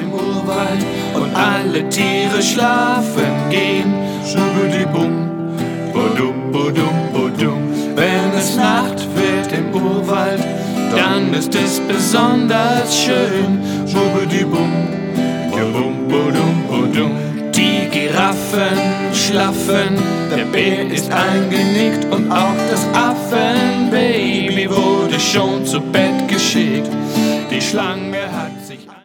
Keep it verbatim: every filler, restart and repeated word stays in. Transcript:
im Urwald und alle Tiere schlafen gehen. Schubidi-bum, bodum, bodum, bodum. Wenn es Nacht wird im Urwald, dann ist es besonders schön. Schubidi-bum, bodum, bodum, bodum. Die Giraffen schlafen, der Bär ist eingenickt und auch das Affenbaby wurde schon zu Bett geschickt. Die Schlange hat